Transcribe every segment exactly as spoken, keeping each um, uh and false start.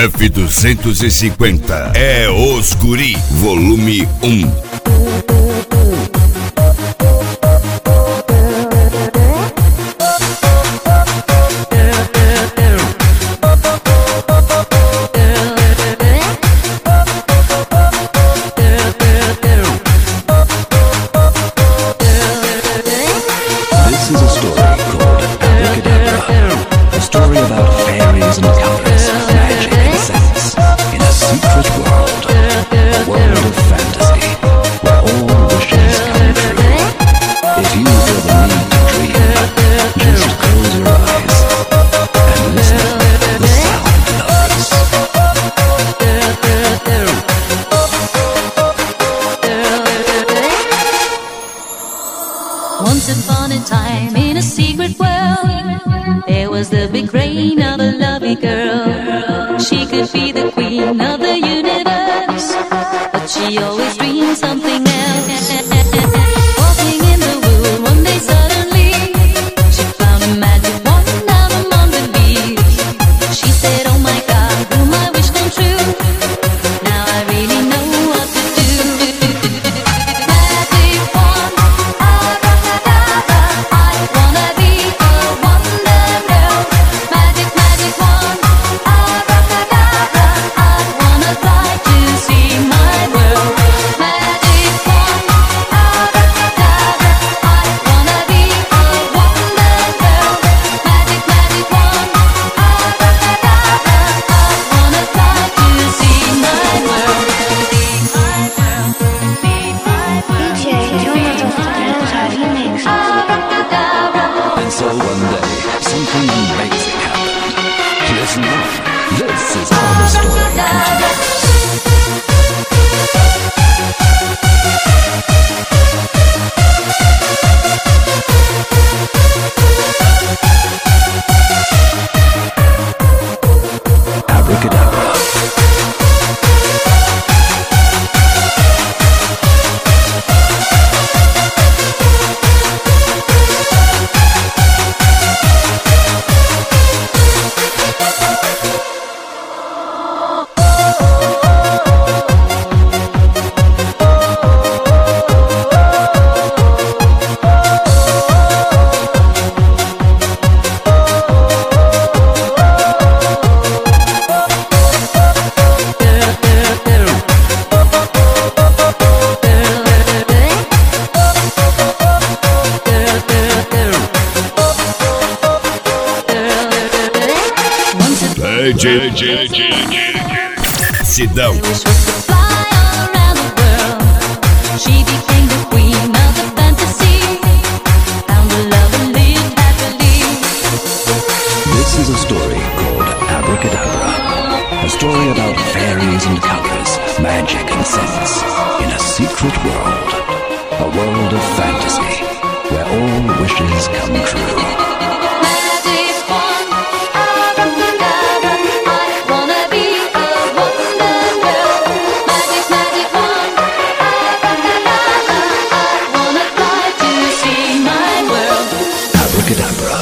F duzentos e cinquenta é Os Guri, volume um. This is a story called Abracadabra, a story about fairies and covers, magic and sense, in a secret world, a world of fantasy, where all wishes come true. If you feel the need to dream, just close your eyes and listen to the sound of this. Once upon a time, in a secret world, there was the big reign of a lovely girl. She could be the queen of the universe, but she always dreamed something else. Walking in the wood, one day suddenly, she found a magic wand down among the leaves. She said, oh my God, will my wish come true? Now I really know what to do. Magic wand, abracadabra, I wanna be a wonder girl. Magic, magic wand, abracadabra, I wanna fly to see my world. Magic wand, abracadabra, I wanna be a wonder girl. Magic, magic wand, abracadabra, I wanna fly to see my world. See my world, see my world. D J Jonathan Ranza Remix. Abracadabra. And so one day, something amazing happened. Listen up, this is how the story continues. Abracadabra. D J Sidão. She was supposed to fly all around the world. She became the queen of the fantasy. Found a love and lived happily. This is a story called Abracadabra, a story about fairies and colors, magic and sense, in a secret world, a world of fantasy, where all wishes come true. Magic wand, abracadabra, I wanna be a wonder girl. Magic, magic wand, abracadabra, I wanna fly to see my world. Abracadabra.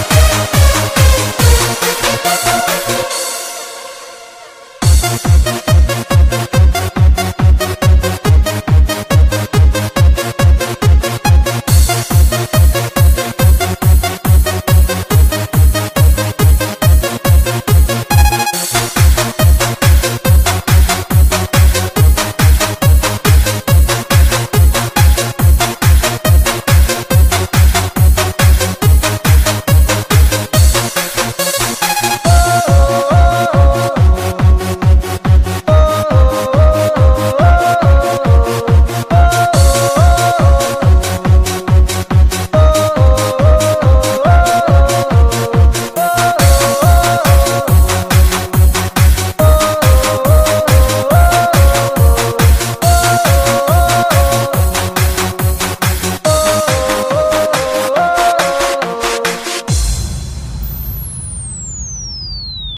Abracadabra.